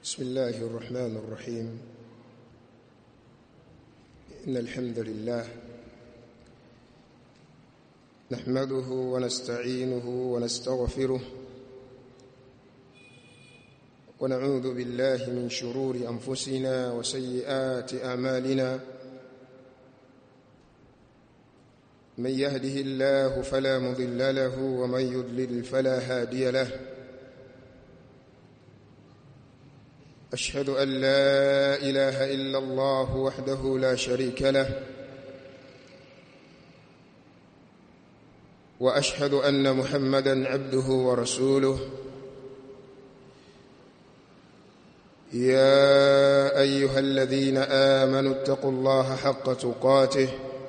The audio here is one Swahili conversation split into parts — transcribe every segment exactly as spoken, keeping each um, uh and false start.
بسم الله الرحمن الرحيم. إن الحمد لله نحمده ونستعينه ونستغفره ونعوذ بالله من شرور أنفسنا وسيئات أعمالنا. من يهده الله فلا مضل له ومن يضلل فلا هادي له. أشهد أن لا إله إلا الله وحده لا شريك له، وأشهد أن محمدًا عبده ورسوله. يا أيها الذين آمنوا اتقوا الله حق تقاته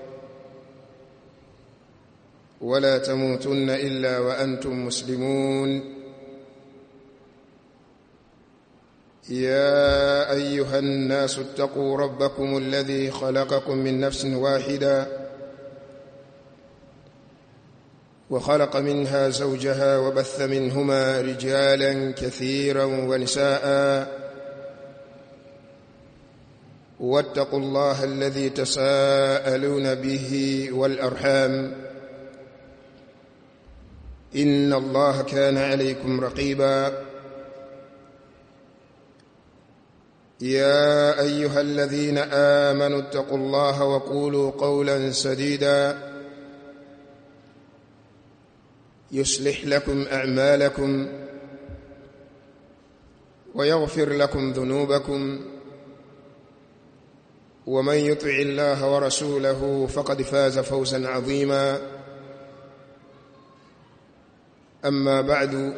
ولا تموتن إلا وأنتم مسلمون. يا أيها الناس اتقوا ربكم الذي خلقكم من نفس واحدة وخلق منها زوجها وبث منهما رجالا كثيرا ونساء، واتقوا الله الذي تساءلون به والأرحام إن الله كان عليكم رقيبا. يا أيها الذين آمنوا اتقوا الله وقولوا قولا سديدا يصلح لكم أعمالكم ويغفر لكم ذنوبكم، ومن يطع الله ورسوله فقد فاز فوزا عظيما. أما بعد،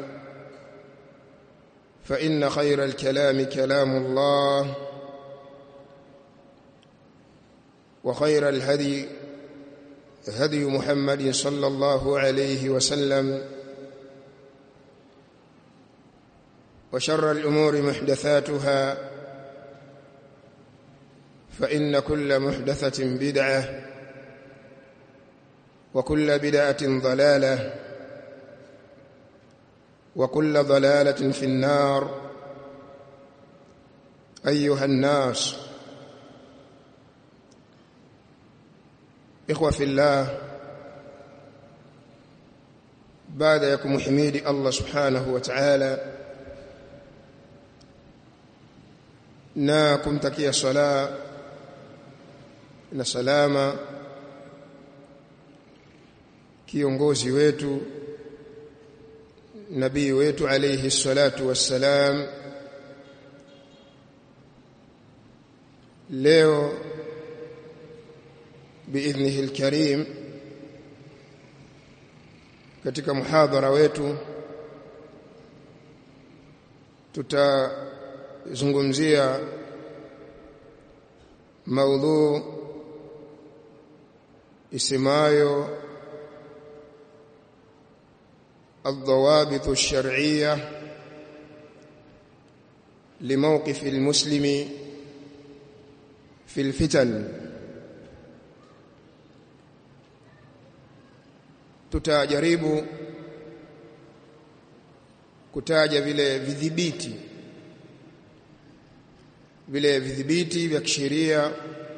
فإن خير الكلام كلام الله، وخير الهدي هدي محمد صلى الله عليه وسلم، وشر الأمور محدثاتها، فإن كل محدثة بدعة وكل بدعة ضلالة وكل ضلالة في النار. أيها الناس، إخوة في الله، بعد يكم حميد الله سبحانه وتعالى na kumtakia sala na salama kiongozi wetu, nabii wetu alayhi salatu wassalam. Leo biidhnihi alkarim, katika muhadhara wetu tutazungumzia maudhu isemayo الضوابط الشرعية لموقف المسلم في الفتن. tutajaribu kutaja vile vidhibiti vile vidhibiti vya kisheria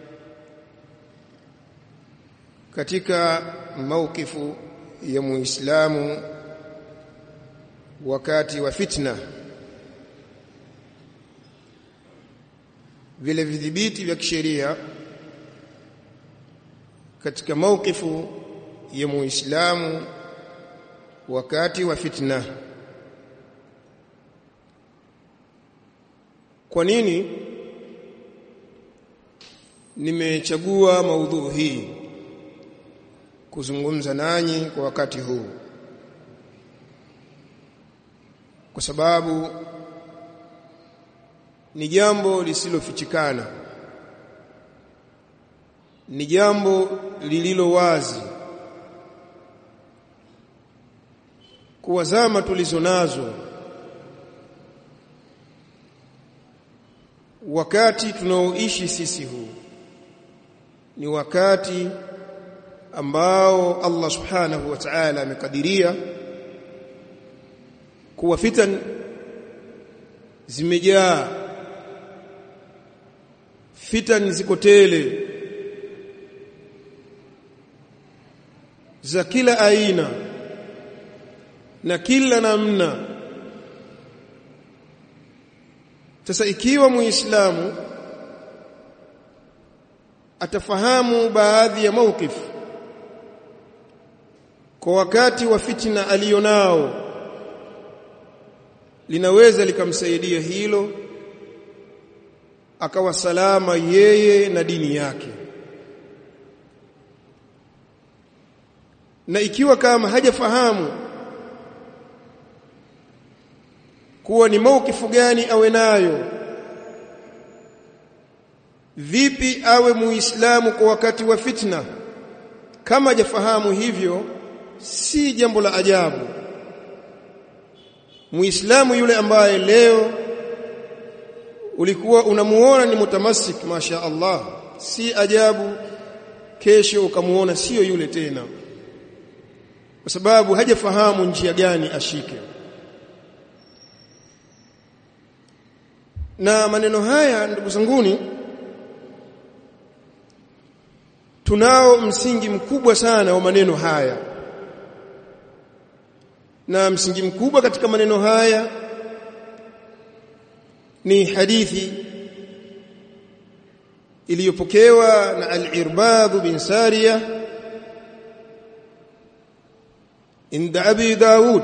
katika maukifu ya Muislamu wakati wa fitna, vile vidhibiti vya kisheria katika maukifu ya Muislamu wakati wa fitna. Kwa nini nimechagua maudhui hii kuzungumza nanyi kwa wakati huu? Kwa sababu ni jambo lisilofichikana, ni jambo lililo wazi kuwa zama tulizo nazo, wakati tunaoishi sisi huu ni wakati ambao Allah subhanahu wa ta'ala amekadiria kuwa fitan zimejaa Fitani ziko tele za kila aina na kila namna. Sasa ikiwa Muislamu atafahamu baadhi ya mawkifu kwa wakati wa fitna alionao, linaweza likamsaidia hilo akawa salama yeye na dini yake. Na ikiwa kama hajafahamu kuwa ni mawkifu gani awe nayo, vipi awe Muislamu kwa wakati wa fitna, kama hajafahamu hivyo, si jambo la ajabu Muislamu yule ambaye leo ulikuwa unamuona ni mutamassik masha Allah, si ajabu kesho ukamuona sio yule tena, kwa sababu hajafahamu njia gani ashike. Na maneno haya ndugu zanguni, tunao msingi mkubwa sana wa maneno haya, na msingi mkubwa katika maneno haya ni hadithi iliyopokewa na al-Irbad bin Sariyah inda Abi Daud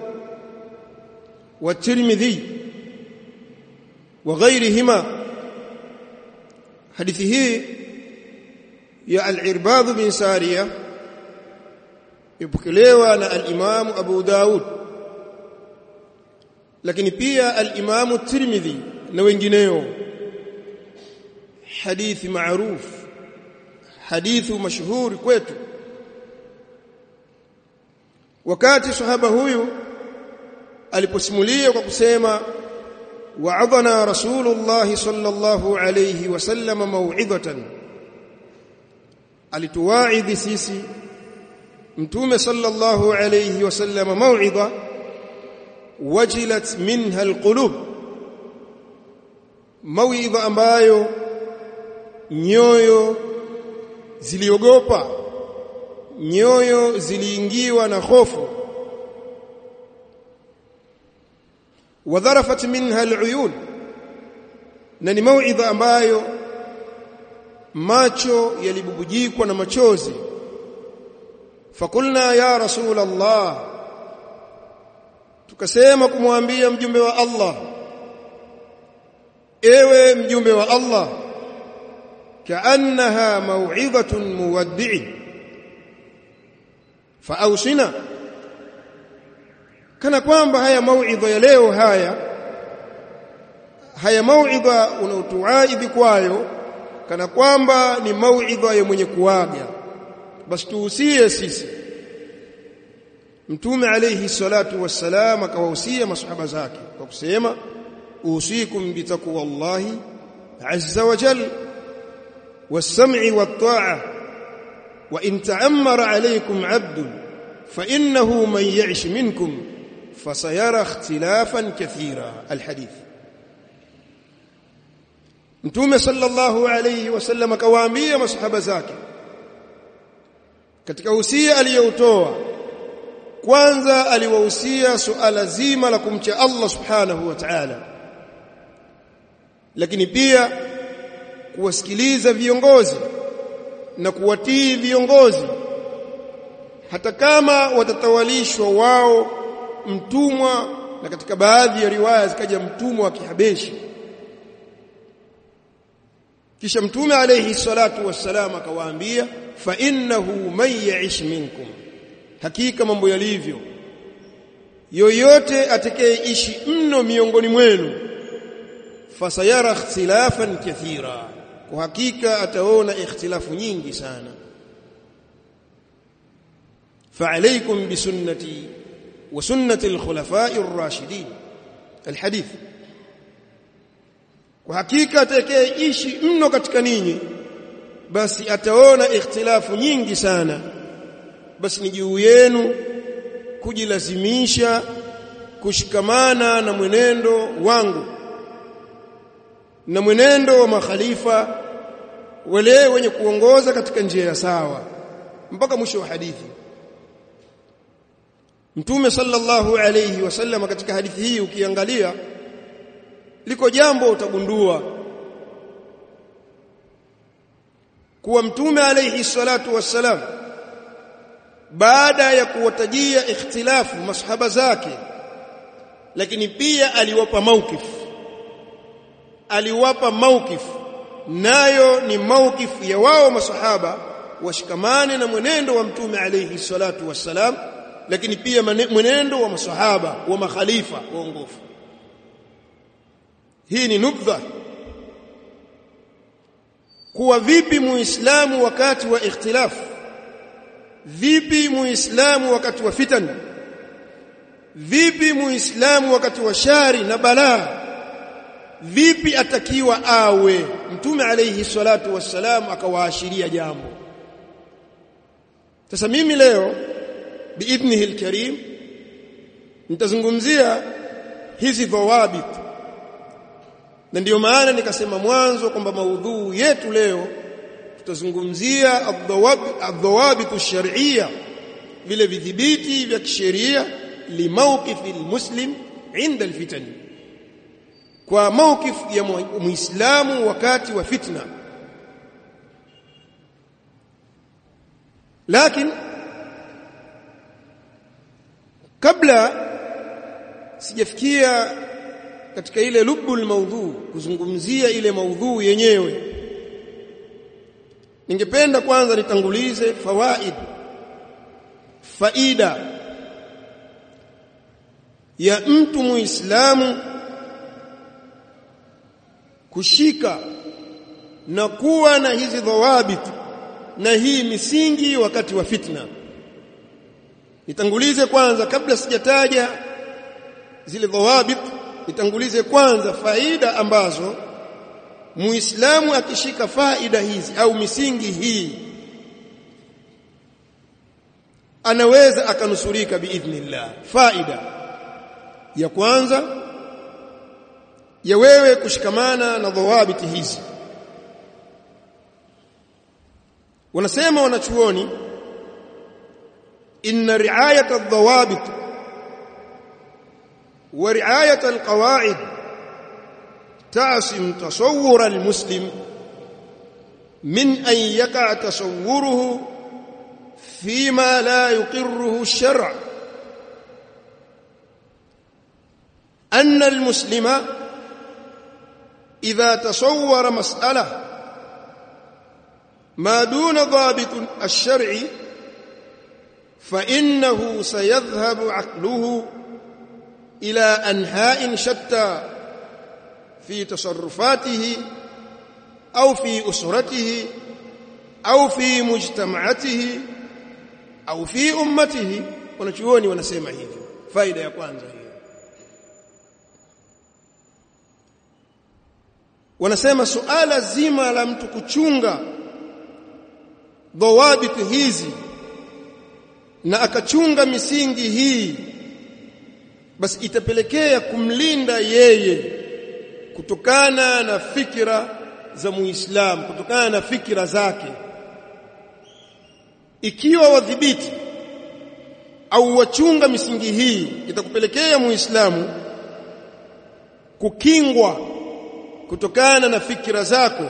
wa Tirmidhi wa ghayrihima. Hadithi hii ya al-Irbad bin Sariyah ipokelewa na al-Imam Abu Daud, lakini pia al-Imam Tirmidhi na wengineo. Hadithi maarufu, hadithu mashuhuri kwetu. Wakati sahaba huyu aliposimulia kwa kusema wa'adhana Rasulullah sallallahu alayhi wasallam maw'idhatan, alituwaidhi sisi Mtume sallallahu alayhi wasallam maw'idha wajilat minha alqulub, maw'idha ambayo nyoyo ziliogopa, nyoyo ziliingiwa na hofu. Wadharafat minha aluyun, na ni maw'idha ambayo macho yalibubujikwa na machozi. Fakulna ya Rasul Allah, tukasema kumwambia mjumbe wa Allah, ewe mjumbe wa Allah, kaannaha maw'idhatun muwaddi'in faawsina, kana kwamba haya mauidha ya leo haya haya mauidha unaotuaidhi kwayo kana kwamba ni mauidha ya mwenye kuaga, basi tuhusie sisi. Mtume alayhi salatu wassalam akawahusia masahaba zake kwa kusema usikum bitaqwallahi azza wa jalla was-sam'i wat-ta'a wa in ta'ammara alaykum 'abdun fa innahu man ya'ish minkum fasayara ikhtilafan kathira. Alhadith. Mtume sallallahu alayhi wasallam akawaambia masahaba zake katika usia aliyotoa, kwanza aliwahusia suala zima la kumcha Allah subhanahu wa ta'ala, lakini pia kuwasikiliza viongozi na kuwatii viongozi, hata kama watatawalishwa wao mtumwa, na katika baadhi ya riwaya zikaja mtumwa wa Kihabeshi. Kisha Mtume alayhi salatu wassalam akawaambia fa innahu man ya'ish minkum, hakika mambo yalivyo, yoyote atakayeishi mno miongoni mwenu, fasayara ikhtilafan kathira, kwa hakika ataona ikhtilafu nyingi sana. Fa alaykum bi sunnati wa sunnati al-khulafa'i ar-rashidin. Alhadith. Kwa hakika atakayeishi mno katika ninyi, basi ataona ikhtilafu nyingi sana, basi ni juu yenu kujilazimisha kushikamana na mwenendo wangu na mwenendo wa makhalifa wale wenye kuongoza katika njia ya sawa mpaka mwisho wa hadithi. Mtume sallallahu alayhi wasallam katika hadithi hii ukiangalia liko jambo utagundua kuwa Mtume alayhi salatu wassalam baada ya kuwatajia ikhtilafu masahaba zake, lakini pia aliwapa mawkif aliwapa mawkif nayo ni mawkif ya wao masahaba washikamane na mwenendo wa Mtume alayhi salatu wassalam, lakini pia mwenendo wa masahaba wa makhalifa waongofu. Hii ni nubdha kuwa vipi muislamu wakati wa ikhtilaf, vipi muislamu wakati wa fitan, vipi muislamu wakati wa shari na balaa, vipi atakiwa awe. Mtume alayhi salatu wassalam akawaashiria jambo. Sasa mimi leo biidhnihi alkarim nitazungumzia hizi dhawabit, na ndio maana nikasema mwanzo kwamba maudhui yetu leo tutazungumzia ad-dhawabit ash-shar'iyya, vile vidhibiti vya kisheria limawqifi almuslim inda alfitan, kwa mawqif ya muislamu wakati wa fitna. Lakini kabla sijafikia katika ile lubul maudhu kuzungumzia ile maudhu yenyewe, ningependa kwanza nitangulize fawaid faida ya mtu muislamu kushika na kuwa na hizi dhawabit na hii misingi wakati wa fitna. Nitangulize kwanza, kabla sijataja zile dhawabit, nitangulize kwanza faida ambazo muislamu akishika faida hizi au misingi hii anaweza akanusurika biidhnillah. Faida ya kwanza ya wewe kushikamana na dhawabiti hizi, wanasema wanachuoni, inna riayata adh-dhawabit wa riayata al-qawaid ta'sim tasawwur al-muslim min an yaqa tasawwuruhu fima la yuqirruhu ash-shar'. anna al-muslima idha tasawwara mas'alah ما دون ضابط الشرع فإنه سيذهب عقله إلى أنحاء شتى في تصرفاته أو في أسرته أو في مجتمعته أو في أمته. wanachuoni wanasema hivyo. Faida ya kwanza hiyo, wanasema suala zima la mtu kuchunga dhawabit hizi na akachunga misingi hii, basi itapelekea kumlinda yeye kutokana na fikra za muislamu, kutokana na fikra zake. Ikiwa wadhibiti au wachunga misingi hii, itakupelekea muislamu kukingwa kutokana na fikra zako.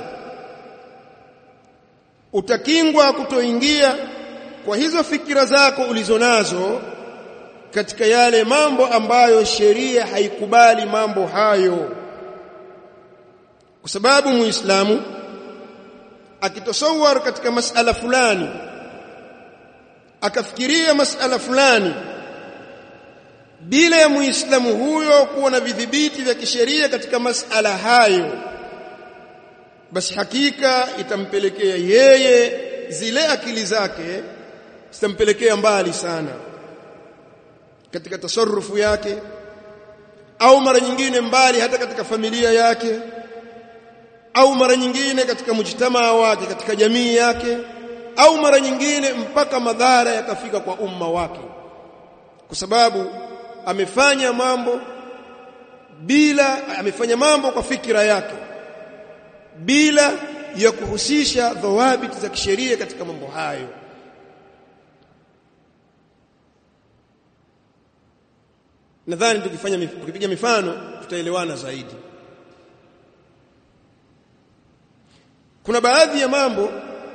Utakingwa kutoingia kwa hizo fikira zako ulizonazo katika yale mambo ambayo sheria haikubali mambo hayo. Kwa sababu muislamu akitasawwar katika masala fulani, akafikiria masala fulani bila ya muislamu huyo kuwa na vidhibiti vya kisheria katika masala hayo, basi hakika itampelekea yeye, zile akili zake zitampelekea mbali sana katika tasarrufu yake, au mara nyingine mbali hata katika familia yake, au mara nyingine katika mujtamaa wake, katika jamii yake, au mara nyingine mpaka madhara yakafika kwa umma wake, kwa sababu amefanya mambo bila amefanya mambo kwa fikira yake bila ya kuhusisha dhawabit za kisheria katika mambo hayo. Nadhani tukifanya tukipiga mifano tutaelewana zaidi. Kuna baadhi ya mambo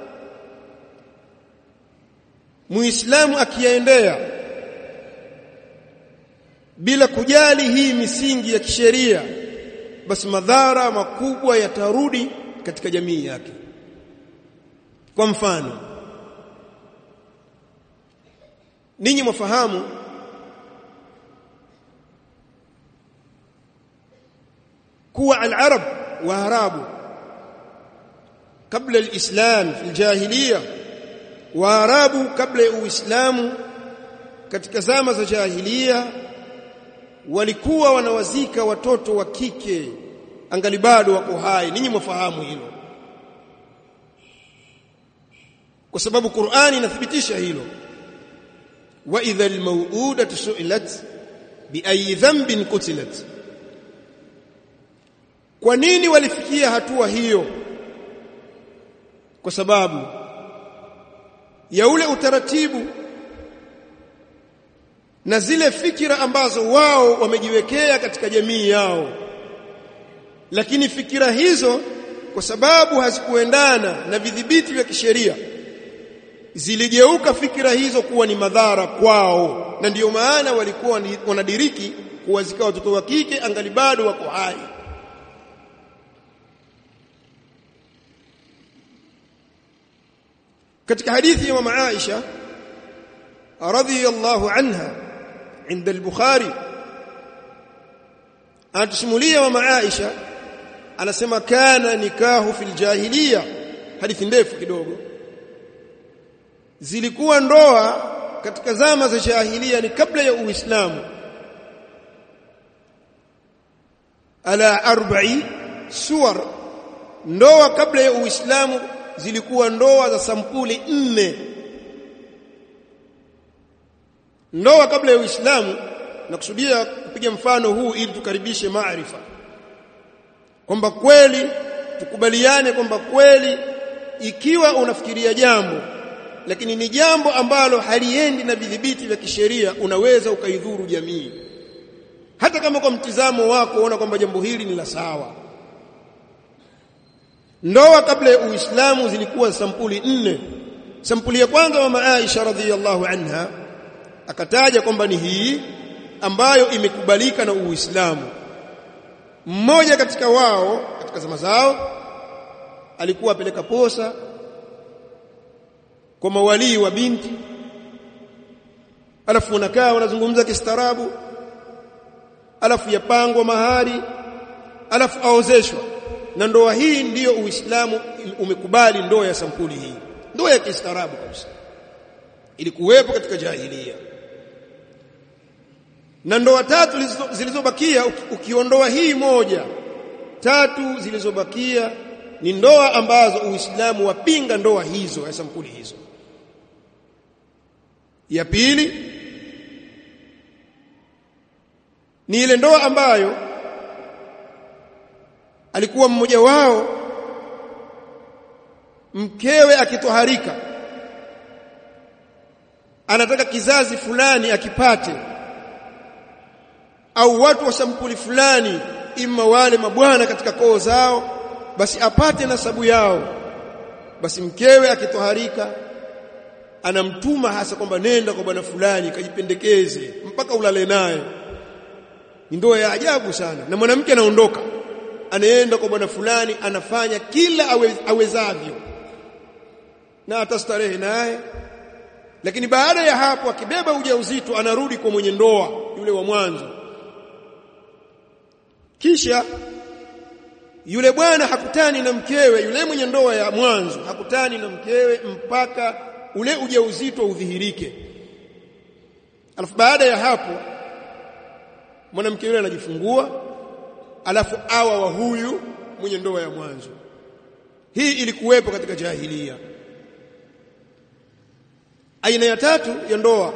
Muislamu akiyaendea bila kujali hii misingi ya kisheria, basi madhara makubwa yatarudi katika jamii yake. Kwa mfano, ninyi mwafahamu kuwa al-Arab wa Arabu kabla al-Islam fi al-jahiliya wa Arabu kabla ya Uislamu katika zama za jahiliya walikuwa wanawazika watoto wa kike angali bado wako hai. Ninyi mwafahamu hilo, kwa sababu Qur'ani inathibitisha hilo. Wa idha al-maw'udatu su'ilat bi ayyi dhanbin qutilat. Kwa nini walifikia hatua hiyo? Kwa sababu ya ule utaratibu na zile fikira ambazo wao wamejiwekea katika jamii yao. Lakini fikira hizo kwa sababu hazikuendana na vidhibiti vya kisheria, ziligeuka fikira hizo kuwa ni madhara kwao, na ndiyo maana walikuwa wanadiriki kuwazika watoto wa kike angali bado wako hai. Katika hadithi ya mama Aisha radhiyallahu anha inda al-Bukhari, anatusimulia mama Aisha anasema kana nikahu fil jahiliya, hadithi ndefu kidogo. Zilikuwa ndoa katika zama za jahiliya, ni kabla ya Uislamu, ala arba'i suwar. Ndoa kabla ya Uislamu zilikuwa ndoa za sampuli nne. Ndoa kabla ya Uislamu, na kusudia kupiga mfano huu ili tukaribishe maarifa, kwamba kweli tukubaliane kwamba kweli ikiwa unafikiria jambo lakini ni jambo ambalo haliendi na vidhibiti vya kisheria, unaweza ukaidhuru jamii, hata kama kwa mtizamo wako unaona kwamba jambo hili ni la sawa. Ndoa kabla ya Uislamu zilikuwa sampuli nne. Sampuli ya kwanza mama Aisha radhiyallahu anha akataja kwamba ni hii ambayo imekubalika na Uislamu. Mmoja katika wao katika zama zao alikuwa apeleka posa kwa mawali wa binti, alafu unakaa wanazungumza kistaarabu, alafu yapangwa mahari, alafu aozeshwa. Na ndoa hii ndiyo Uislamu umekubali, ndoa ya sampuli hii, ndoa ya kistaarabu kabisa, ilikuwepo katika jahiliya. Na ndoa tatu zilizobakia, ukiondoa hii moja, tatu zilizobakia ni ndoa ambazo Uislamu wapinga ndoa hizo ya sampuli hizo. Ya pili ni ile ndoa ambayo alikuwa mmoja wao mkewe akitoharika, anataka kizazi fulani akipate, au watu wa sampuli fulani, imma wale mabwana katika koo zao, basi apate nasabu yao. Basi mkewe akitoharika anamtuma hasa kwamba nenda kwa bwana fulani kajipendekeze mpaka ulale naye. Ni ndoa ya ajabu sana. Na mwanamke anaondoka, anaenda kwa bwana fulani, anafanya kila awe, awezavyo na atastarehe naye, lakini baada ya hapo akibeba ujauzito anarudi kwa mwenye ndoa yule wa mwanzo. Kisha yule bwana hakutani na mkewe, yule mwenye ndoa ya mwanzo hakutani na mkewe mpaka ule ujauzito udhihirike. Alafu baada ya hapo mwanamke yule anajifungua, alafu awa wa huyu mwenye ndoa ya mwanzo. Hii ilikuwepo katika jahiliya. Aina ya tatu ya ndoa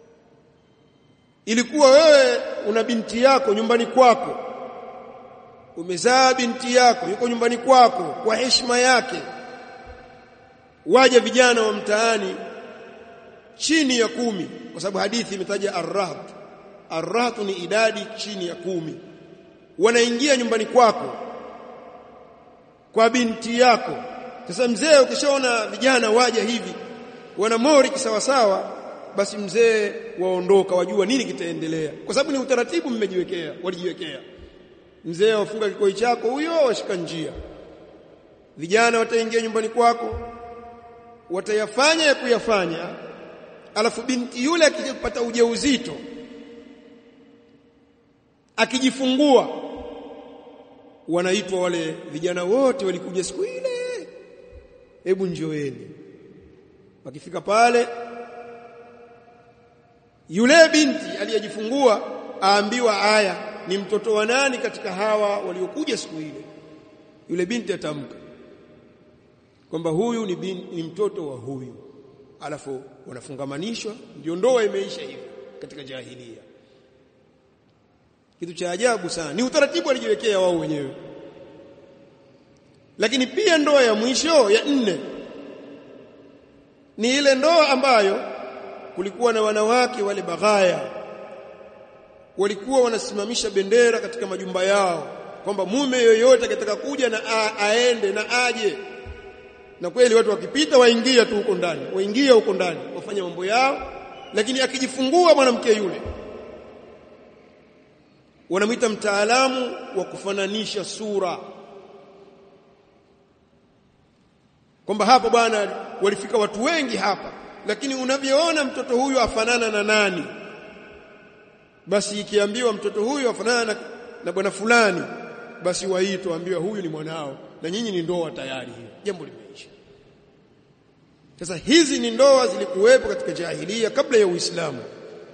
ilikuwa wewe una binti yako nyumbani kwako, umezaa binti yako yuko nyumbani kwako kwa heshima yake, waje vijana wa mtaani chini ya kumi, kwa sababu hadithi imetaja ar-rahat. Ar-rahat ni idadi chini ya kumi, wanaingia nyumbani kwako kwa binti yako. Sasa mzee, ukishaona vijana waje hivi wana mori kisawasawa, basi mzee waondoka, wajua nini kitaendelea, kwa sababu ni utaratibu mmejiwekea, walijiwekea. Mzee wafunga kikoi chako, huyo washika njia, vijana wataingia nyumbani kwako, watayafanya ya kuyafanya, alafu binti yule akipata ujauzito, akijifungua, wanaitwa wale vijana wote walikuja siku ile, hebu njoeni. Wakifika pale, yule binti aliyejifungua aambiwa, aya, ni mtoto wa nani katika hawa waliokuja siku ile? Yule binti atamka kwamba huyu ni, bin, ni mtoto wa huyu, alafu wanafungamanishwa, ndio ndoa imeisha hivi katika jahiliya. Kitu cha ajabu sana, ni utaratibu alijiwekea wao wenyewe. Lakini pia ndoa ya mwisho ya nne ni ile ndoa ambayo kulikuwa na wanawake wale baghaya, walikuwa wanasimamisha bendera katika majumba yao kwamba mume yoyote akitaka kuja na a, aende na aje, na kweli watu wakipita waingia tu huko ndani, waingia huko ndani wafanya mambo yao. Lakini akijifungua mwanamke yule, wanamwita mtaalamu wa kufananisha sura, kwamba hapa bwana walifika watu wengi hapa, lakini unavyoona mtoto huyu afanana na nani, basi ikiambiwa mtoto huyu afanana na, na bwana fulani, basi waito ambiwa huyu ni mwanao, na nyinyi ni ndoa tayari. Hiyo jambo limeisha. Sasa hizi ni ndoa zilikuwepo katika jahiliya kabla ya Uislamu.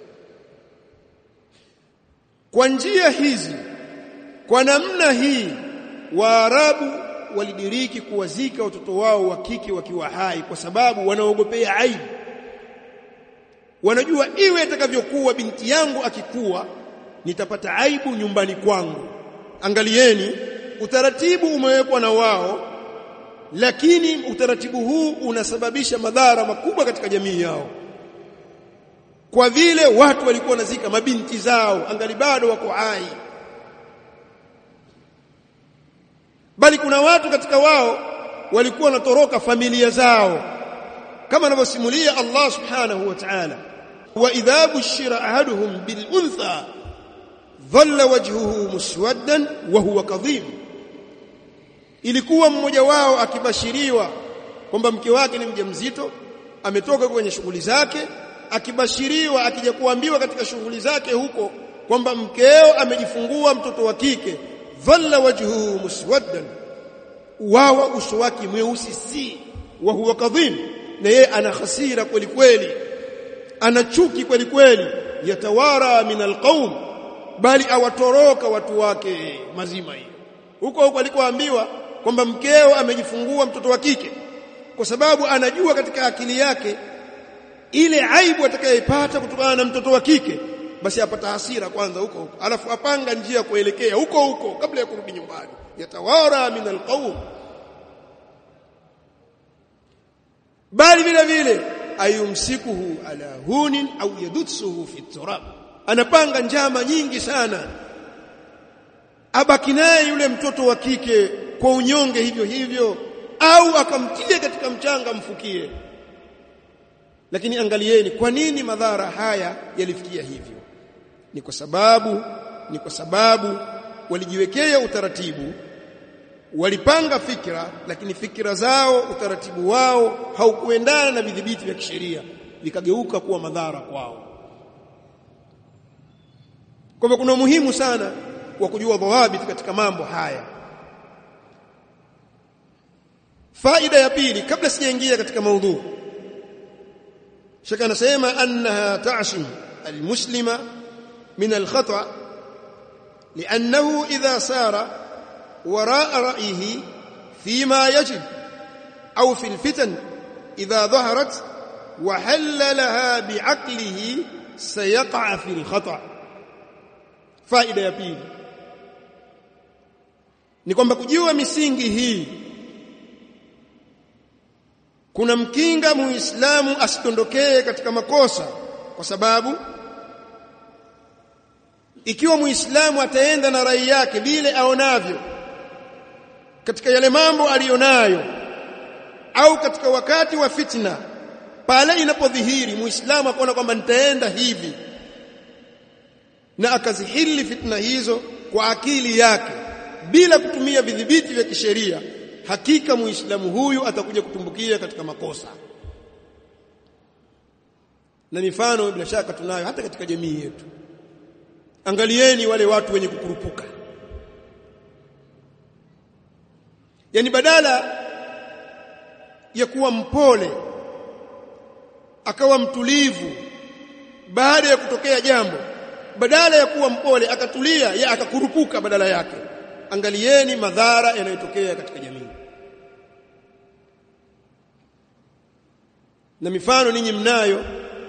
Kwa njia hizi, kwa namna hii, Waarabu walidiriki kuwazika watoto wao wa kike wakiwa hai, kwa sababu wanaogopea aibu. Wanajua iwe atakavyokuwa binti yangu akikuwa, nitapata aibu nyumbani kwangu. Angalieni, utaratibu umewekwa na wao, lakini utaratibu huu unasababisha madhara makubwa katika jamii yao, kwa vile watu walikuwa wanazika mabinti zao angali bado wako hai. Bali kuna watu katika wao walikuwa wanatoroka familia zao, kama anavyosimulia Allah subhanahu wa ta'ala, wa idha bushira ahaduhum bil untha dhalla wajhuhu muswaddan wa huwa kadhim. Ilikuwa mmoja wao akibashiriwa kwamba mke wake ni mjamzito, ametoka kwenye shughuli zake, akibashiriwa, akija kuambiwa katika shughuli zake huko kwamba mkeo amejifungua mtoto wa kike, dhalla wajhuhu muswaddan, wawa uso wake mweusi si, wa huwa kadhim, na yeye ana hasira kweli kweli, ana chuki kweli kweli, yatawara min alqaum, bali awatoroka watu wake mazima. Hiyo huko huko alikoambiwa kwamba mkeo amejifungua mtoto wa kike, kwa sababu anajua katika akili yake ile aibu atakayopata kutokana na mtoto wa kike, basi apata hasira kwanza huko huko, alafu apanga njia kuelekea huko huko kabla ya kurudi nyumbani. Yatawara min alqaum, bali vile vile ayumsikuhu ala hunin au yadutsuhu fi turab, anapanga njama nyingi sana abaki naye yule mtoto wa kike kwa unyonge hivyo hivyo, au akamtie katika mchanga mfukie. Lakini angalieni, kwa nini madhara haya yalifikia hivyo? Ni kwa sababu ni kwa sababu walijiwekea utaratibu, walipanga fikra, lakini fikra zao, utaratibu wao haukuendana na vidhibiti vya kisheria, vikageuka kuwa madhara kwao. Kwa hivyo kuna umuhimu sana wa kujua dhawabit katika mambo haya. Faida ya pili, kabla sijaingia katika maudhu, shaka anasema annaha ta'sim almuslima min alkhata' li'annahu idha sara wara'a ra'yihi fima yajib aw fi alfitan idha dhaharat wa halalaha bi'aqlihi sayaqa fi alkhata'. Faida ya pili, ni kwamba kujua misingi hii kuna mkinga muislamu asitondokee katika makosa, kwa sababu ikiwa muislamu ataenda na rai yake vile aonavyo katika yale mambo alionayo, au katika wakati wa fitna pale inapodhihiri muislamu akaona kwamba nitaenda hivi na akazihili fitna hizo kwa akili yake bila kutumia vidhibiti vya kisheria, hakika muislamu huyu atakuja kutumbukia katika makosa. Na mifano bila shaka tunayo hata katika jamii yetu. Angalieni wale watu wenye kukurupuka, yani badala ya kuwa mpole akawa mtulivu baada ya kutokea jambo, badala ya kuwa mpole akatulia, ya akakurupuka badala yake. Angalieni madhara yanayotokea katika jamii. Na mifano ninyi mnayo,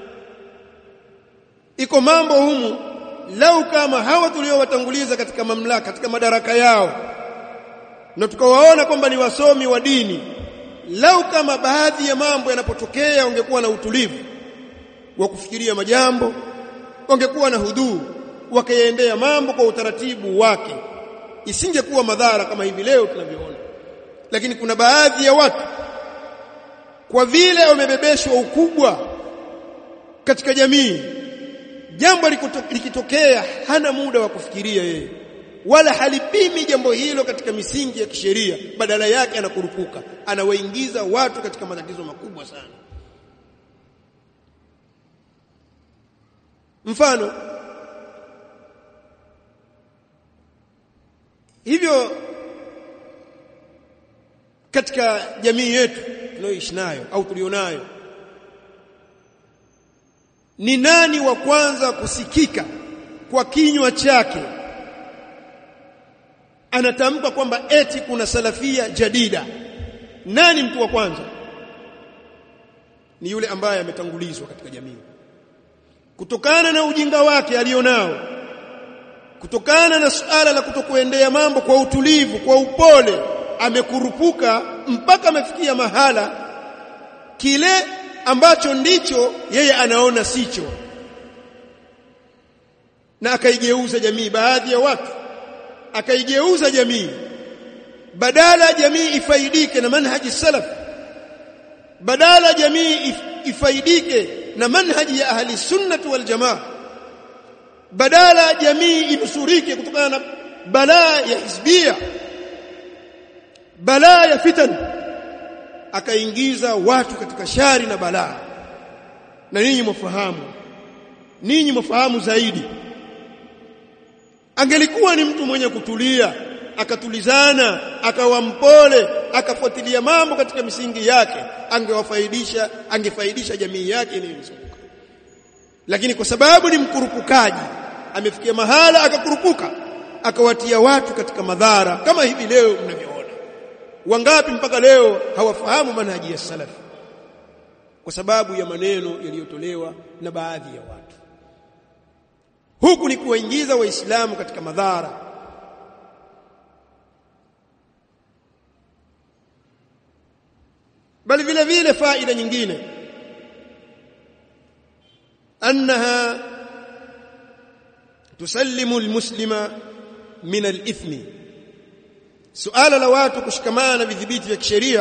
iko mambo humu lau kama hawa tuliowatanguliza katika mamlaka, katika madaraka yao, na tukawaona kwamba ni wasomi wa dini, lau kama baadhi ya mambo yanapotokea ungekuwa na utulivu wa kufikiria majambo, ungekuwa na huduu wakaendea mambo kwa utaratibu wake, isingekuwa madhara kama hivi leo tunavyoona. Lakini kuna baadhi ya watu kwa vile wamebebeshwa ukubwa katika jamii, jambo likitokea hana muda wa kufikiria yeye, wala halipimi jambo hilo katika misingi ya kisheria, badala yake anakurupuka, anawaingiza watu katika matatizo makubwa sana. Mfano hivyo katika jamii yetu tunayoishi nayo au tulionayo, ni nani wa kwanza kusikika kwa kinywa chake anatamka kwamba eti kuna salafia jadida? Nani mtu wa kwanza? Ni yule ambaye ametangulizwa katika jamii kutokana na ujinga wake alionao, kutokana na suala la kutokuendea mambo kwa utulivu, kwa upole, amekurupuka mpaka amefikia mahala kile ambacho ndicho yeye anaona sicho, na akaigeuza jamii. Baadhi ya watu akaigeuza jamii, badala jamii ifaidike na manhaji salaf, badala jamii ifaidike na manhaji ya ahli sunnah wal jamaa, badala jamii inusurike kutokana na balaa ya hizbia, balaa ya fitan, akaingiza watu katika shari na balaa. Na ninyi mfahamu, ninyi mfahamu zaidi, angelikuwa ni mtu mwenye kutulia, akatulizana, akawa mpole, akafuatilia mambo katika misingi yake, angewafaidisha angefaidisha jamii yake inayomzunguka. Lakini kwa sababu ni mkurupukaji, amefikia mahala akakurupuka, akawatia watu katika madhara kama hivi leo mnavyoona. Wangapi mpaka leo hawafahamu manhaji ya salaf kwa sababu ya maneno yaliyotolewa na baadhi ya watu. Huku ni kuwaingiza waislamu katika madhara. Bali vile vile faida nyingine, annaha tusallimu almuslima min alithmi. Suala la watu kushikamana na vidhibiti vya kisheria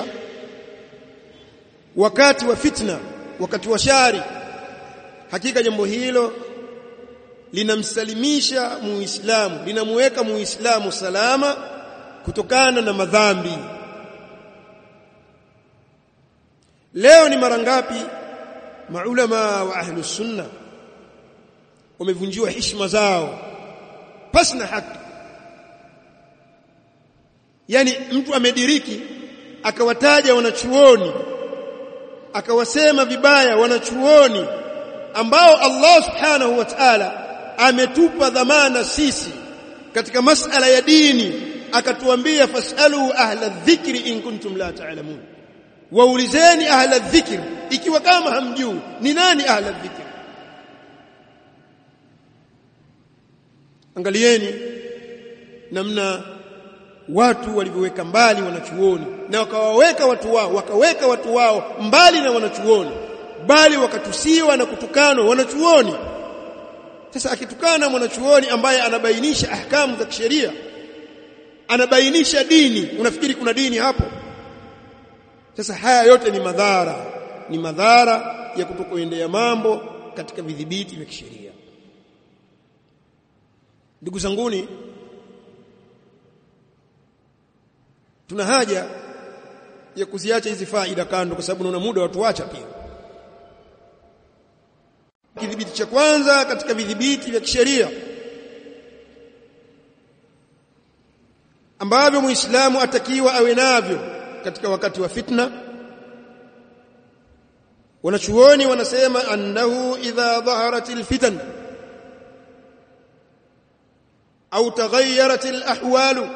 wakati wa fitna, wakati wa shari, hakika jambo hilo linamsalimisha muislamu, linamuweka muislamu salama kutokana na madhambi. Leo ni mara ngapi maulama wa ahli sunna wamevunjiwa heshima zao pasina haki? Yani mtu amediriki akawataja wanachuoni, akawasema vibaya wanachuoni ambao Allah subhanahu wa ta'ala ametupa dhamana sisi katika masala ya dini, akatuambia fasalu ahla dhikri in kuntum la ta'lamun, waulizeni ahla dhikri ikiwa kama hamjui. Ni nani ahla dhikri? Angalieni namna watu walivyoweka mbali wanachuoni na wakawaweka watu wao wakaweka watu wao mbali na wanachuoni, bali wakatusiwa na kutukanwa wanachuoni. Sasa akitukana mwanachuoni ambaye anabainisha ahkamu za kisheria, anabainisha dini, unafikiri kuna dini hapo? Sasa haya yote ni madhara, ni madhara ya kutokuendea mambo katika vidhibiti vya kisheria. Ndugu zanguni, tuna haja ya kuziacha hizi faida kando, kwa sababu naona muda watu wacha pia. Kidhibiti cha kwanza katika vidhibiti vya kisheria ambavyo Muislamu atakiwa awe navyo katika wakati wa fitna, wanachuoni wanasema annahu idha dhaharatil fitan au taghayyaratil ahwalu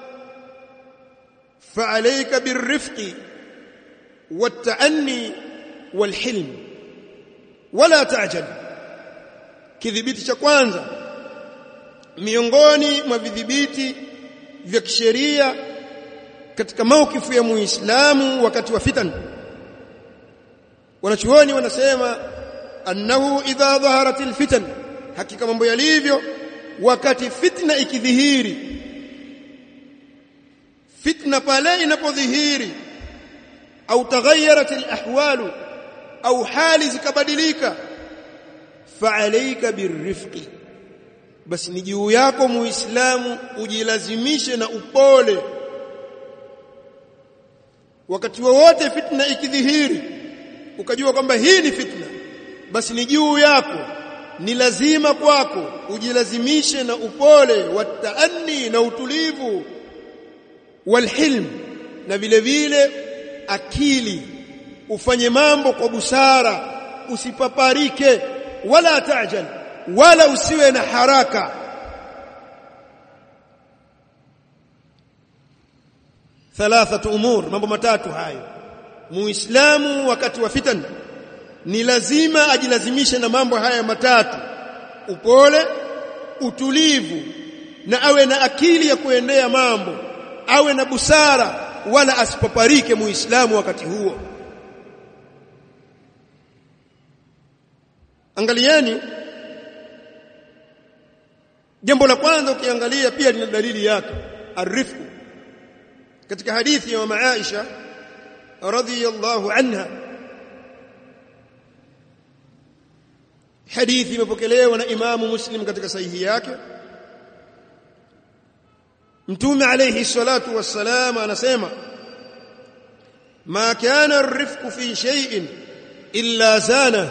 fa'alayka birrifqi wat-ta'anni wal-hilm wala ta'jal. Kidhibiti cha kwanza miongoni mwa vidhibiti vya kisheria katika maukifu ya Muislamu wakati wa fitan, wanachuoni wanasema annahu idha dhaharatil fitan, hakika mambo yalivyo wakati fitna ikidhihiri. Fitna pale inapodhihiri, au taghayyaratil ahwalu, au hali zikabadilika, fa'alayka birrifqi, basi ni juu yako Muislamu ujilazimishe na upole. Wakati wowote fitna ikidhihiri ukajua kwamba hii ni fitna, basi ni juu yako, ni lazima kwako ujilazimishe na upole, wataanni, na utulivu, walhilm, na vile vile akili, ufanye mambo kwa busara, usipaparike, wala ta'jal, wala usiwe na haraka. Thalathatu umur, mambo matatu hayo. Muislamu wakati wa fitan ni lazima ajilazimishe na mambo haya matatu: upole, utulivu, na awe na akili ya kuendea mambo, awe na busara, wala asipaparike Muislamu wakati huo. Angalieni jambo la kwanza, ukiangalia pia lina dalili yake, arifku. Katika hadithi ya mama Aisha radhiyallahu anha, hadithi imepokelewa na Imamu Muslim katika sahihi yake, Mtume alayhi salatu wassalam anasema, ma kana arifku fi shay'in illa zana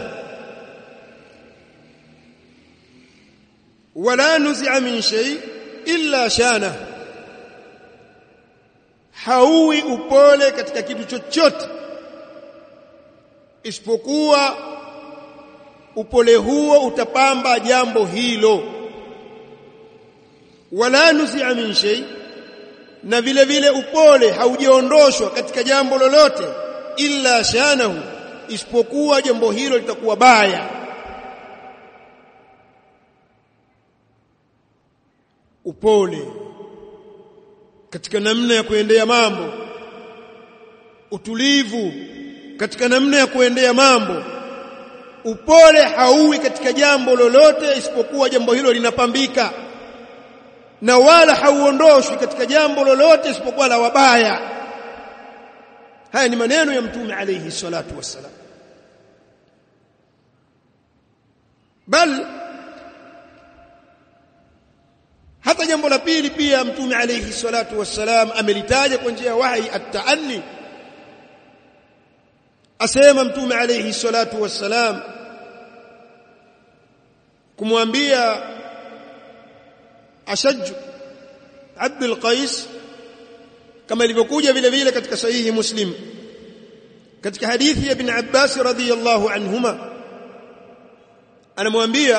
wala nuzi'a min shay illa shana. Hauwi upole katika kitu chochote isipokuwa upole huo utapamba jambo hilo. Wala nuzi'a min shay, na vile vile upole haujaondoshwa katika jambo lolote, illa shanahu, isipokuwa jambo hilo litakuwa baya. Upole katika namna ya kuendea mambo, utulivu katika namna ya kuendea mambo. Upole hauwi katika jambo lolote isipokuwa jambo hilo linapambika, na wala hauondoshwi katika jambo lolote isipokuwa la wabaya. Haya ni maneno ya Mtume alayhi salatu wassalam. Bal hata jambo la pili pia Mtume alayhi salatu wassalam amelitaja kwa njia ya wahi, at-ta'anni. Asema Mtume alayhi salatu wassalam kumwambia Ashaj Abdul Qais, kama ilivyokuja vile vile katika sahihi Muslim katika hadithi ya Ibn Abbas radhiyallahu anhuma, anamwambia,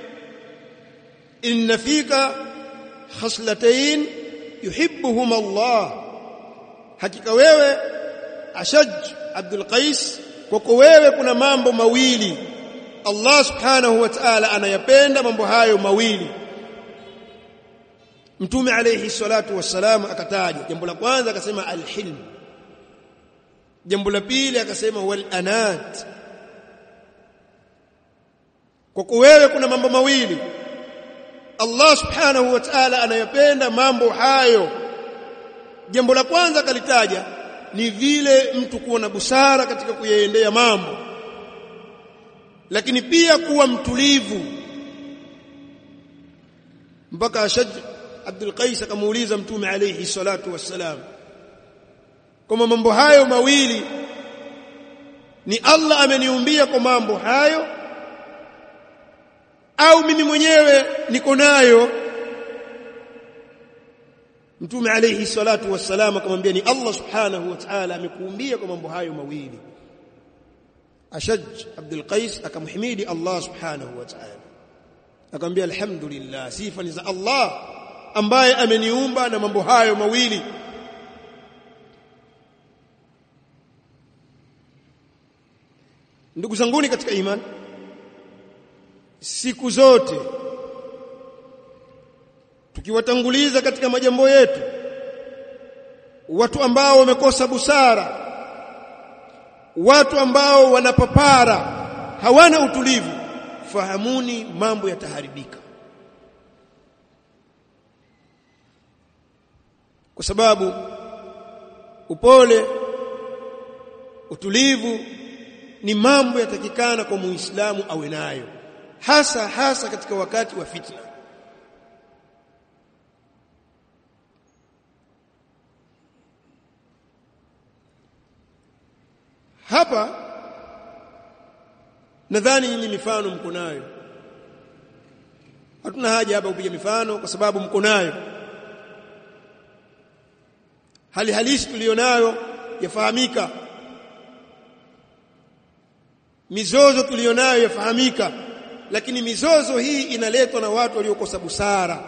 inna fika khaslatayn yuhibbuhuma Allah, hakika wewe Ashaj Abdul Qais, kwako wewe kuna mambo mawili Allah subhanahu wa ta'ala anayapenda mambo hayo mawili. Mtume alayhi salatu wassalam akataja jambo la kwanza akasema al-hilm, jambo la pili akasema wal anat. Kwa kuwa wewe kuna mambo mawili Allah subhanahu wa ta'ala anayopenda mambo hayo. Jambo la kwanza kalitaja ni vile mtu kuwa na busara katika kuyaendea mambo, lakini pia kuwa mtulivu. Mpaka Ashaj Abdul Qais akamuuliza Mtume alayhi salatu wassalam kama mambo hayo mawili ni Allah ameniumbia kwa mambo hayo au mimi mwenyewe niko nayo. Mtume alayhi salatu wassalam akamwambia ni Allah subhanahu wa ta'ala amekuumbia kwa mambo hayo mawili. Ashaj Abdul Qais akamhimidi Allah subhanahu wa ta'ala akamwambia alhamdulillah, sifa ni za Allah ambaye ameniumba na mambo hayo mawili. Ndugu zanguni katika imani, siku zote tukiwatanguliza katika majambo yetu watu ambao wamekosa busara, watu ambao wanapapara, hawana utulivu, fahamuni mambo yataharibika. Kwa sababu upole, utulivu ni mambo yatakikana kwa Muislamu awe nayo, hasa hasa katika wakati wa fitna. Hapa nadhani ni mifano mko nayo, hatuna haja hapa kupiga mifano kwa sababu mko nayo. Hali halisi tulionayo yafahamika, mizozo tulionayo yafahamika, lakini mizozo hii inaletwa na watu waliokosa busara,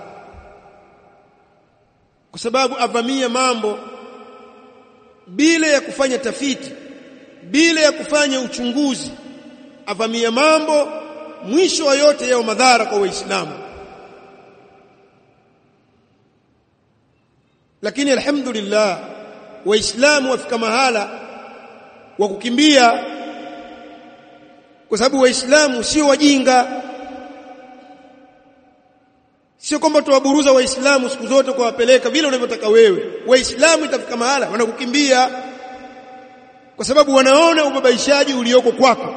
kwa sababu avamia mambo bila ya kufanya tafiti, bila ya kufanya uchunguzi, avamia mambo, mwisho wa yote yao madhara kwa Waislamu. Lakini alhamdulillah Waislamu wafika mahala wa kukimbia, kwa sababu Waislamu sio wajinga. Sio kwamba tuwaburuza Waislamu siku zote kwa wapeleka vile unavyotaka wewe. Waislamu itafika mahala wanakukimbia kwa sababu wanaona ubabaishaji ulioko kwako,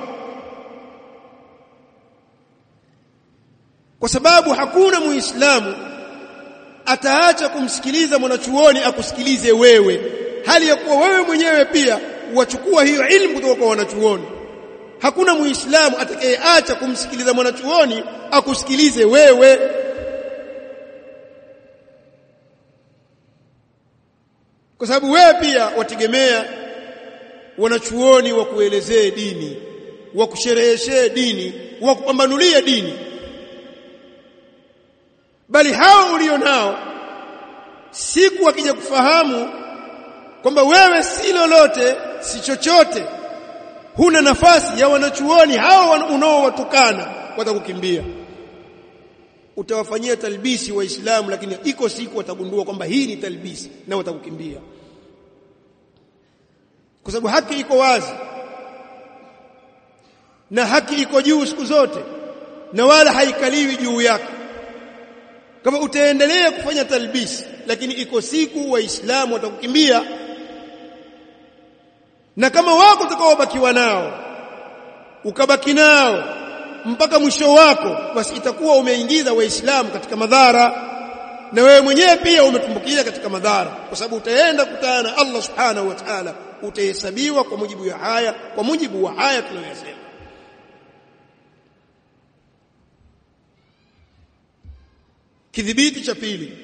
kwa sababu hakuna Muislamu ataacha kumsikiliza mwanachuoni akusikilize wewe, hali ya kuwa wewe mwenyewe pia wachukua hiyo ilmu kutoka kwa wanachuoni. Hakuna Muislamu atakayeacha kumsikiliza mwanachuoni akusikilize wewe. Kwa sababu wewe pia wategemea wanachuoni wa kuelezee dini, wa kushereheshe dini, wa kupambanulia dini. Bali hao ulio nao siku wakija kufahamu kwamba wewe si lolote, si chochote, huna nafasi ya wanachuoni hao unaowatukana, watakukimbia. Utawafanyia talbisi Waislamu, lakini iko siku watagundua kwamba hii ni talbisi na watakukimbia, kwa sababu haki iko wazi na haki iko juu siku zote na wala haikaliwi juu yake. Kama utaendelea kufanya talbisi, lakini iko siku Waislamu watakukimbia, na kama wako utakaobakiwa nao ukabaki nao mpaka mwisho wako, basi itakuwa umeingiza Waislamu katika madhara, na wewe mwenyewe pia umetumbukia katika madhara, kwa sababu utaenda kutana na Allah subhanahu wa ta'ala, utahesabiwa kwa mujibu ya haya, kwa mujibu wa haya tunayosema. Kidhibiti cha pili,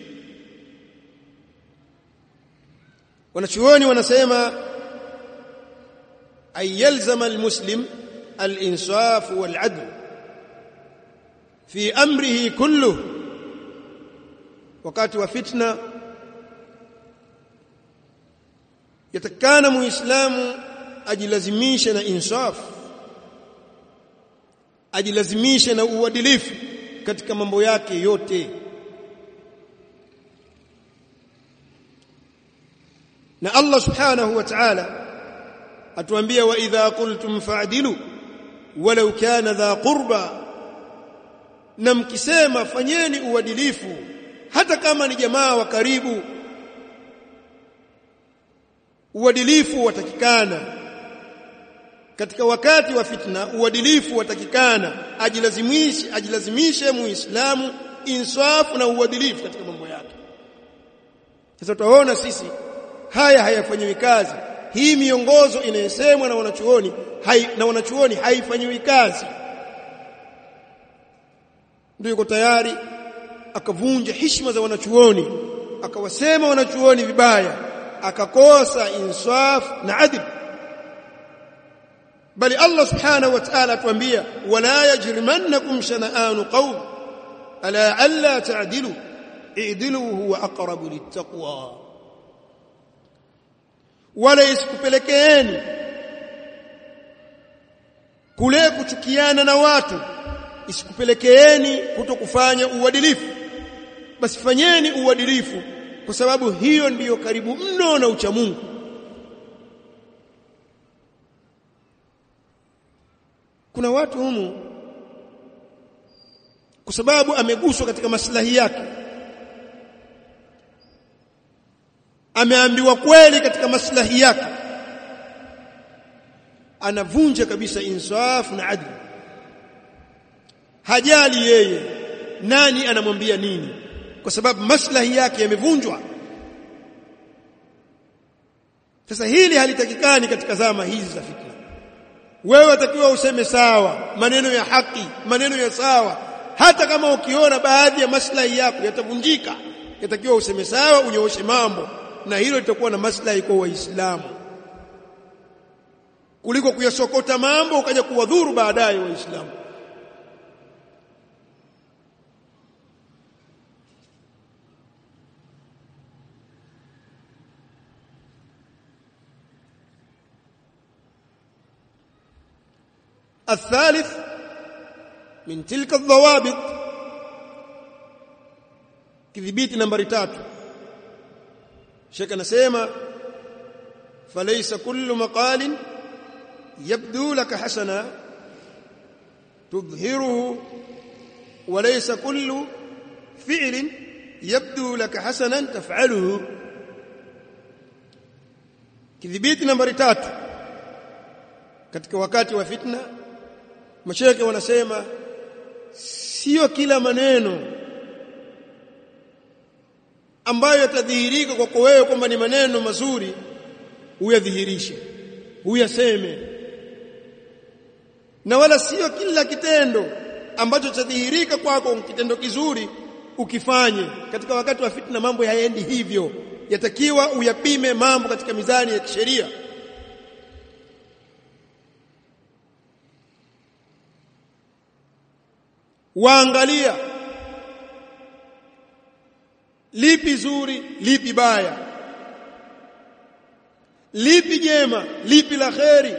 wanachuoni wanasema ayalzama almuslim alinsaf waladl fi amrihi kulluh. Wakati wa fitna yatakana muislamu ajilazimishe na insaf, ajilazimishe na uadilifu katika mambo yake yote. na Allah subhanahu wa ta'ala atuambia wa idha qultum fa'dilu walau kana dha qurba, na mkisema fanyeni uadilifu hata kama ni jamaa wa karibu. Uadilifu watakikana katika wakati wa fitna, uadilifu watakikana, ajilazimishe ajilazimishe muislamu insafu na uadilifu katika mambo yake. Sasa tutaona sisi haya hayafanyiwi kazi. Hii miongozo inayosemwa na wanachuoni hai, na wanachuoni haifanyiwi kazi. Ndio yuko tayari akavunja heshima za wanachuoni, akawasema wanachuoni vibaya, akakosa insaf na adl. Bali Allah subhanahu wa ta'ala atuambia wala yajrimannakum shana'anu qawm ala alla ta'dilu i'dilu huwa aqrabu littaqwa, wala isikupelekeeni kule kuchukiana na watu, isikupelekeeni kutokufanya uadilifu. Basi fanyeni uadilifu, kwa sababu hiyo ndiyo karibu mno na ucha Mungu. Kuna watu humu kwa sababu ameguswa katika maslahi yake, ameambiwa kweli katika maslahi yake, anavunja kabisa insaf na adl. Hajali yeye nani anamwambia nini, kwa sababu maslahi yake yamevunjwa. Sasa hili halitakikani katika zama hizi za fitna. Wewe watakiwa useme sawa, maneno ya haki, maneno ya sawa. Hata kama ukiona baadhi ya maslahi yako yatavunjika, yatakiwa useme sawa, unyooshe mambo, na hilo litakuwa na maslahi kwa Waislamu, kuliko kuyasokota mambo ukaja kuwadhuru baadaye Waislamu. الثالث من تلك الضوابط كذبيت نمبر tatu. Sheikh anasema falaysa kullu maqalin yabdu laka hasana tudhhiruhu walaysa kullu fi'lin yabdu laka hasanan taf'aluhu. Kidhibiti nambari tatu katika wakati wa fitna, mashekhe wanasema sio kila maneno ambayo yatadhihirika kwako wewe kwamba ni maneno mazuri uyadhihirishe, uyaseme, na wala sio kila kitendo ambacho chadhihirika kwako kitendo kizuri ukifanye. Katika wakati wa fitna mambo hayaendi hivyo, yatakiwa uyapime mambo katika mizani ya kisheria. Waangalia lipi zuri, lipi baya, lipi jema, lipi la kheri.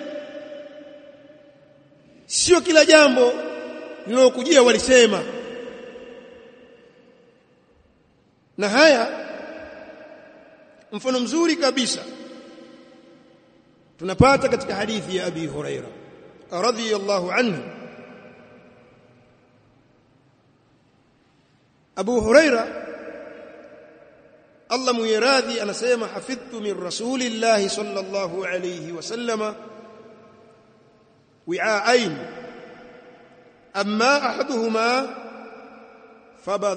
Sio kila jambo linalokujia walisema. Na haya mfano mzuri kabisa tunapata katika hadithi ya Abi Huraira radhiyallahu anhu. Abu Huraira Allah muiradhi anasema hafidhtu min rasulillahi sallallahu alayhi wasallama wi'ain amma ahaduhuma fabad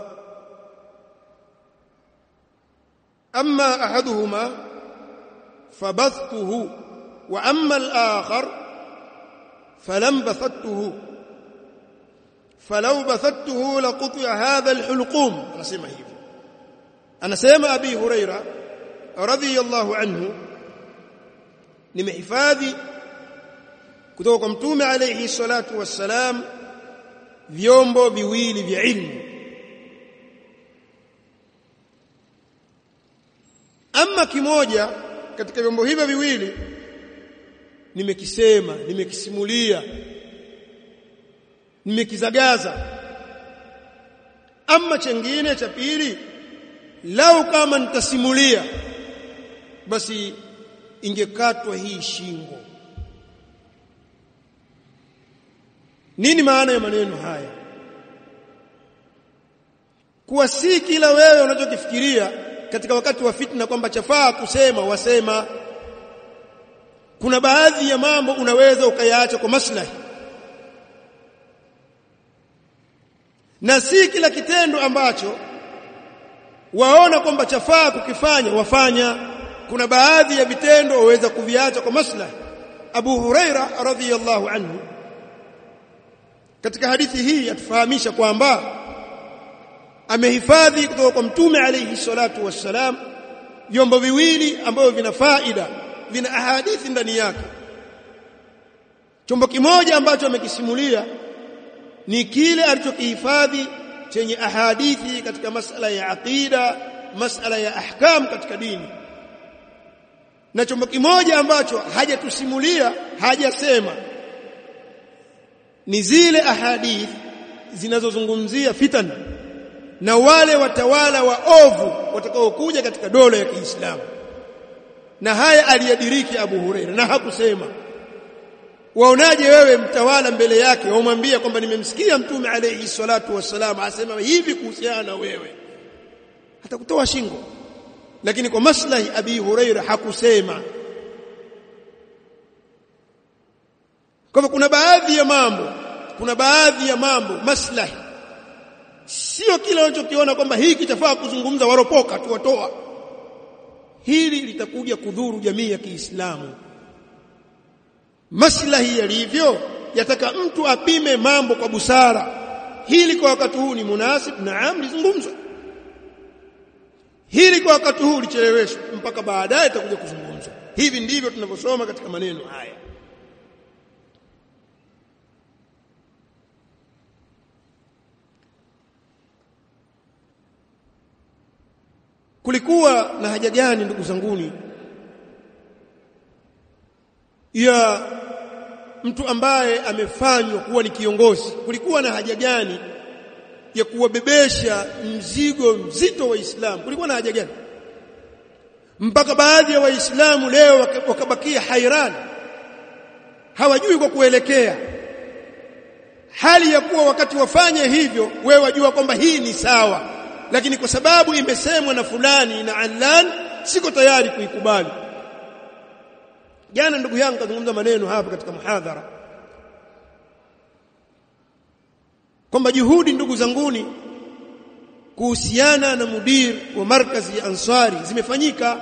amma ahaduhuma fabathtuhu wa amma al-akhar falam bathtuhu falau bathattuhu laqut'a hadha al-hulqum. Anasema hivi, anasema Abi Huraira radhiyallahu anhu, nimehifadhi kutoka kwa Mtume alayhi salatu wassalam vyombo viwili vya ilmu. Ama kimoja katika vyombo hivyo viwili nimekisema, nimekisimulia, nimekizagaza. Ama chengine cha pili, lau kama nitasimulia basi ingekatwa hii shingo. Nini maana ya maneno haya? Kuwa si kila wewe unachokifikiria katika wakati wa fitna kwamba chafaa kusema wasema. Kuna baadhi ya mambo unaweza ukayaacha kwa maslahi, na si kila kitendo ambacho waona kwamba chafaa kukifanya wafanya. Kuna baadhi ya vitendo waweza kuviacha kwa maslahi. Abu Huraira radhiyallahu anhu katika hadithi hii atufahamisha kwamba amehifadhi kutoka kwa Mtume alayhi salatu wassalam vyombo viwili ambavyo vina faida, vina ahadithi ndani yake. Chombo kimoja ambacho amekisimulia ni kile alichokihifadhi chenye ahadithi katika masala ya aqida, masala ya ahkam katika dini, na chombo kimoja ambacho hajatusimulia, hajasema, ni zile ahadithi zinazozungumzia fitan na wale watawala waovu watakaokuja katika dola ya Kiislamu. Na haya aliyadiriki Abu Huraira na hakusema. Waonaje wewe mtawala mbele yake waumwambia kwamba nimemsikia Mtume alayhi salatu wassalam asema hivi kuhusiana na wewe, atakutoa shingo. Lakini kwa maslahi Abi Huraira hakusema. Kwa hivyo kuna baadhi ya mambo, kuna baadhi ya mambo maslahi, sio kila unachokiona kwamba hiki kitafaa kuzungumza waropoka tu watoa. Hili litakuja kudhuru jamii ya Kiislamu. Maslahi yalivyo yataka mtu apime mambo kwa busara. Hili kwa wakati huu ni munasib, naam, lizungumzwe. Hili kwa wakati huu licheleweshwe mpaka baadaye itakuja kuzungumzwa. Hivi ndivyo tunavyosoma katika maneno haya. Kulikuwa na haja gani ndugu zanguni ya mtu ambaye amefanywa kuwa ni kiongozi? Kulikuwa na haja gani ya kuwabebesha mzigo mzito wa Waislamu? Kulikuwa na haja gani mpaka baadhi ya Waislamu leo wakabakia hairani, hawajui kwa kuelekea, hali ya kuwa wakati wafanye hivyo wewe wajua kwamba hii ni sawa, lakini kwa sababu imesemwa na fulani na allan siko tayari kuikubali. Jana ndugu yangu kazungumza maneno hapa katika muhadhara kwamba juhudi ndugu zanguni kuhusiana na mudir wa markazi ya Ansari zimefanyika.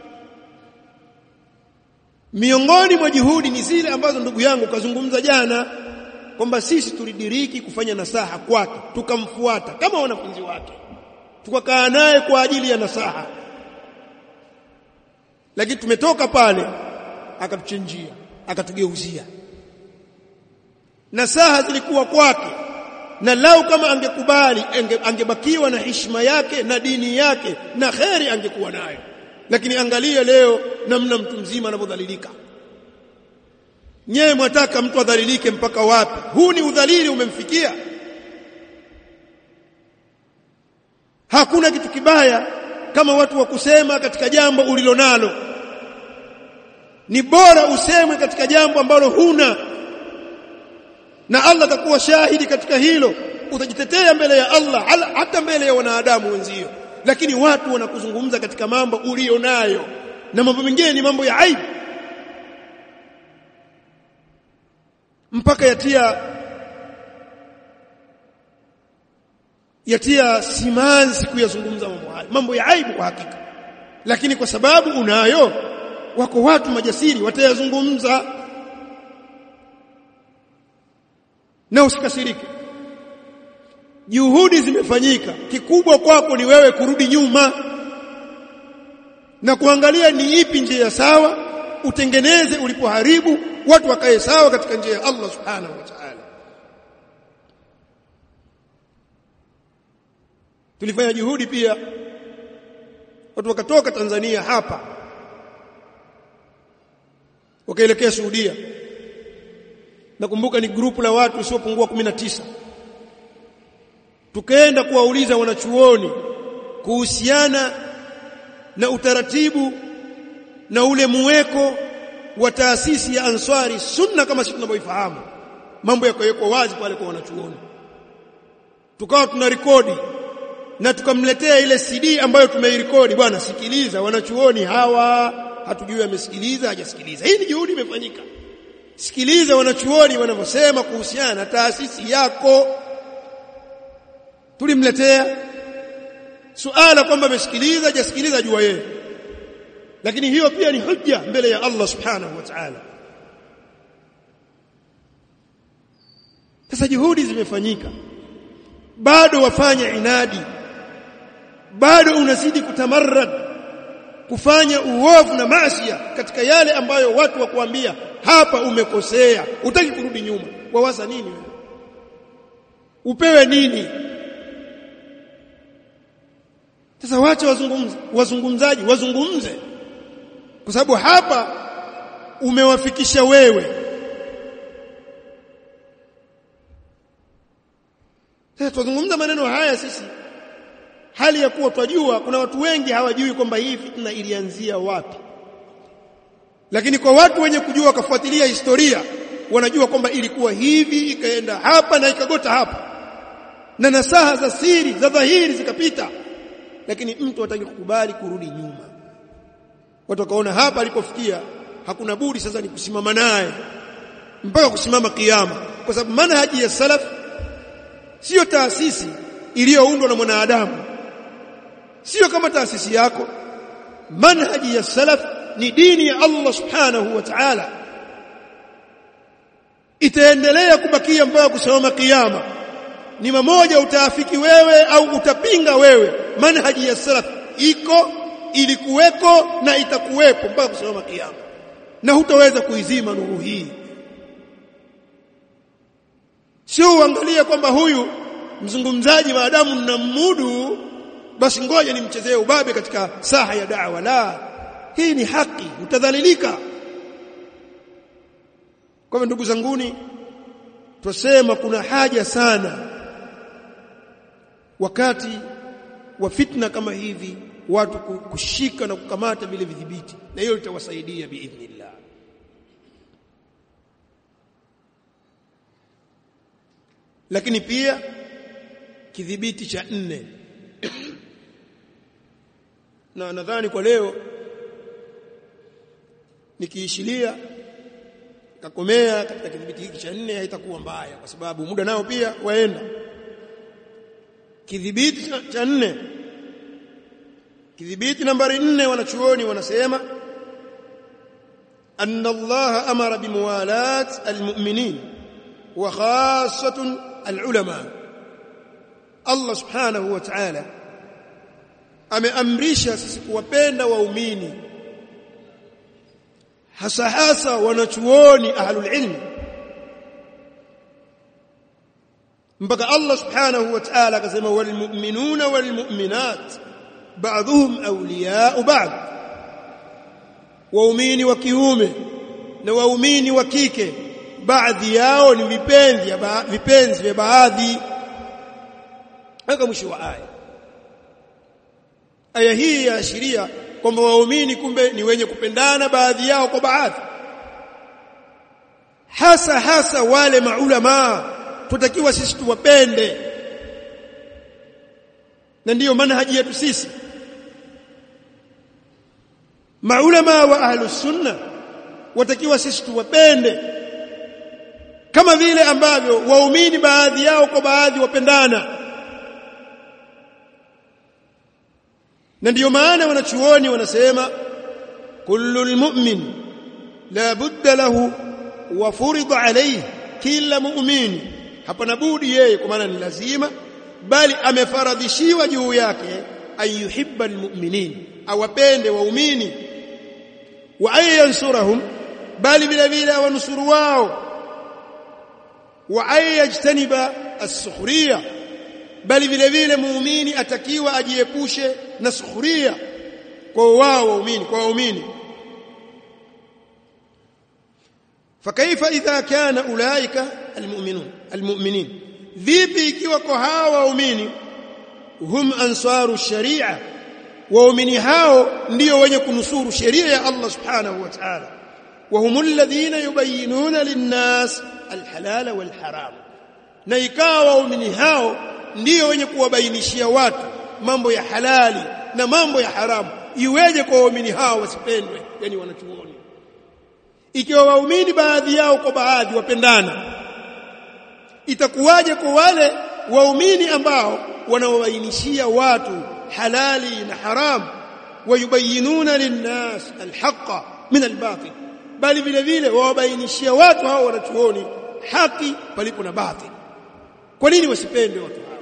Miongoni mwa juhudi ni zile ambazo ndugu yangu kazungumza jana kwamba sisi tulidiriki kufanya nasaha kwake, tukamfuata kama wanafunzi wake, tukakaa naye kwa ajili ya nasaha. Lakini tumetoka pale akatuchenjia, akatugeuzia. Nasaha zilikuwa kwake, na lau kama angekubali ange, angebakiwa na heshima yake na dini yake na kheri angekuwa nayo. Lakini angalia leo namna mtu mzima anapodhalilika. Nyewe mwataka mtu adhalilike mpaka wapi? Huu ni udhalili umemfikia. Hakuna kitu kibaya kama watu wa kusema katika jambo ulilonalo. Ni bora usemwe katika jambo ambalo huna, na Allah atakuwa shahidi katika hilo. Utajitetea mbele ya Allah hata mbele ya wanadamu wenzio. Lakini watu wanakuzungumza katika mambo ulionayo, na mambo mengine ni mambo ya aibu, mpaka yatia yatia simanzi kuyazungumza mambo haya, mambo ya aibu kwa hakika. Lakini kwa sababu unayo, wako watu majasiri watayazungumza. Na usikasirike, juhudi zimefanyika. Kikubwa kwako ni wewe kurudi nyuma na kuangalia ni ipi njia sawa, utengeneze ulipoharibu, watu wakae sawa katika njia ya Allah subhanahu wa ta'ala. Tulifanya juhudi pia, watu wakatoka Tanzania hapa wakaelekea Saudia. Nakumbuka ni grupu la watu wasiopungua kumi na tisa. Tukaenda kuwauliza wanachuoni kuhusiana na utaratibu na ule muweko wa taasisi ya Ansari Sunna kama sisi tunavyoifahamu, mambo yako wazi pale kwa wanachuoni. Tukawa tuna rekodi na tukamletea ile C D ambayo tumeirekodi, bwana sikiliza, wanachuoni hawa hatujui amesikiliza hajasikiliza. Hii ni juhudi imefanyika. Sikiliza wanachuoni wanavyosema kuhusiana na taasisi yako. Tulimletea suala kwamba amesikiliza hajasikiliza jua yeye, lakini hiyo pia ni hujja mbele ya Allah subhanahu wa ta'ala. Sasa juhudi zimefanyika, bado wafanya inadi, bado unazidi kutamarrad kufanya uovu na maasi katika yale ambayo watu wakuambia hapa umekosea, utaki kurudi nyuma. Wawaza nini wewe? Upewe nini? Sasa wacha wazungumze, wazungumzaji wazungumze, kwa sababu hapa umewafikisha wewe. Sasa tuzungumza maneno haya sisi hali ya kuwa twajua kuna watu wengi hawajui kwamba hii fitna ilianzia wapi. Lakini kwa watu wenye kujua kufuatilia historia wanajua kwamba ilikuwa hivi, ikaenda hapa na ikagota hapa, na nasaha za siri za dhahiri zikapita, lakini mtu hataki kukubali kurudi nyuma. Watu wakaona hapa alikofikia hakuna budi sasa ni kusimama naye mpaka kusimama kiyama, kwa sababu manhaji ya salaf sio taasisi iliyoundwa na mwanadamu, sio kama taasisi yako. Manhaji ya salaf ni dini ya Allah subhanahu wa ta'ala, itaendelea kubakia mpaka kusimama kiyama. Ni mmoja utaafiki wewe au utapinga wewe, manhaji ya salaf iko, ilikuweko na itakuwepo mpaka kusimama kiyama, na hutaweza kuizima nuru hii. Sio uangalie kwamba huyu mzungumzaji maadamu ninamudu basi ngoja nimchezee ubabe katika saha ya da'wa. La, hii ni haki, utadhalilika. Kwa hivyo ndugu zanguni, tusema kuna haja sana wakati wa fitna kama hivi watu kushika na kukamata vile vidhibiti, na hiyo litawasaidia biidhnillah. Lakini pia kidhibiti cha nne na nadhani kwa leo nikiishilia kakomea katika kidhibiti hiki cha nne haitakuwa mbaya, kwa sababu muda nao pia waenda. Kidhibiti cha nne, kidhibiti nambari nne, wanachuoni wanasema anna Allah amara bimuwalat almu'minin wa khassatan alulama. Allah subhanahu wa ta'ala ameamrisha sisi kuwapenda waumini, hasa hasa wanachuoni ahlul ilm, mpaka Allah subhanahu wa ta'ala akasema wal mu'minuna wal mu'minat ba'dhuhum awliya'u ba'd. Waumini wa kiume na waumini wa kike baadhi yao ni vipenzi vipenzi vya baadhi. Haka mwisho wa aya. Aya hii yaashiria kwamba waumini kumbe ni wenye kupendana baadhi yao kwa baadhi, hasa hasa wale maulama tutakiwa sisi tuwapende, na ndiyo manhaji yetu sisi. Maulama wa ahlus sunna watakiwa sisi tuwapende kama vile ambavyo waumini baadhi yao kwa baadhi wapendana. Na ndiyo maana wanachuoni wanasema kullul mu'min la budda lahu wa furida alayhi, kila muumini hapana budi yeye, kwa maana ni lazima, bali amefaradhishiwa juu yake ayuhibba almu'minin, awapende waumini, wa ayansurahum, bali vile vile awanusuru wao, wa ayajtaniba as-sukhriya, bali vile vile muumini atakiwa ajiepushe na sukhuria kwa wao waumini, kwa waumini. Fakaifa idha kana ulaika almu'minun almu'minin, vipi ikiwa kwa hawa waumini hum ansaru sharia, waumini hao ndio wenye kunusuru sheria ya Allah subhanahu wa ta'ala wa humul ladhina yubayyinuna lin-nas al-halala wal-haram na ikawa waumini hao ndio wenye kuwabainishia watu mambo ya halali na mambo ya haramu iweje kwa waumini hao wasipendwe yani wanachuoni ikiwa waumini baadhi yao kwa baadhi wapendana itakuwaje kwa wale waumini ambao wanawabainishia watu halali na haram wayubayinuna linnas alhaqa min albatil bali vile vile wawabainishia watu hao wanachuoni haki palipo na batil kwa nini wasipende watu hao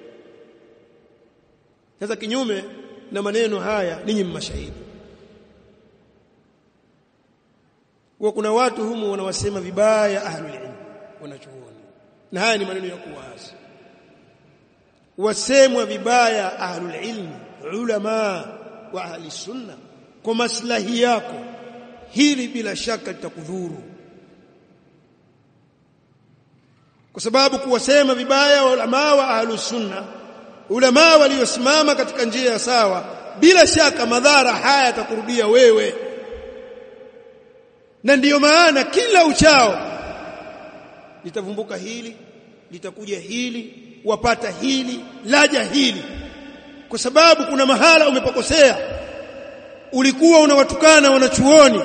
sasa kinyume na maneno haya ninyi mmashahidi kwa kuna watu humu wanawasema vibaya ahlul ilm wanachuoni na haya ni maneno ya kuwazi wasemwa vibaya ahlul ilm ulama wa ahli sunna kwa maslahi yako hili bila shaka litakudhuru kwa sababu kuwasema vibaya ulama wa ahli sunna ulama waliosimama katika njia ya sawa bila shaka madhara haya yatakurudia wewe na ndiyo maana kila uchao litavumbuka hili litakuja hili wapata hili laja hili kwa sababu kuna mahala umepokosea ulikuwa unawatukana wanachuoni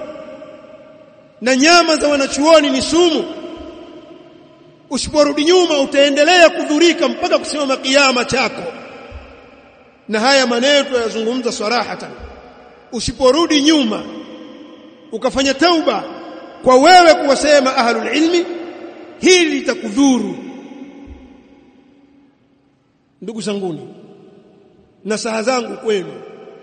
na nyama za wanachuoni ni sumu usiporudi nyuma utaendelea kudhurika mpaka kusimama kiyama chako na haya maneno yazungumza sarahatan usiporudi nyuma ukafanya tauba kwa wewe kuwasema ahlul ilmi hili litakudhuru ndugu zanguni na saha zangu kwenu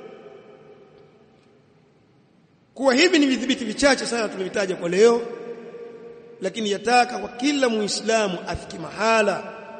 kwa hivi ni vidhibiti vichache sana tumevitaja kwa leo lakini yataka kwa kila muislamu afike mahala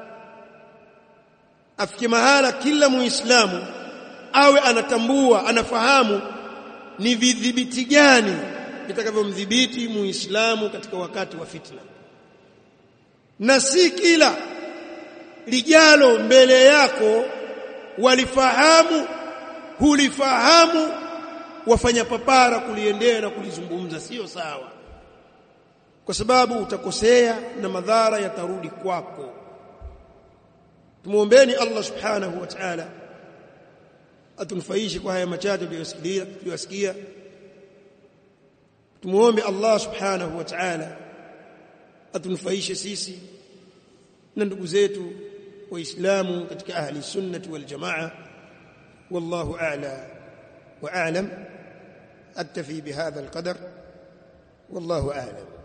afike mahala kila muislamu awe anatambua anafahamu ni vidhibiti gani vitakavyomdhibiti muislamu katika wakati wa fitna na si kila lijalo mbele yako walifahamu hulifahamu wafanya papara kuliendea na kulizungumza sio sawa kwa sababu utakosea na madhara yatarudi kwako tumuombeeni Allah subhanahu wa ta'ala atunufaishe kwa haya machache tuliyosikia tuliyosikia tumuombe Allah subhanahu wa ta'ala atunufaishe sisi na ndugu zetu waislamu katika ahli sunnati wal jamaa wallahu a'la wa a'lam aktafi bihadha alqadar wallahu a'lam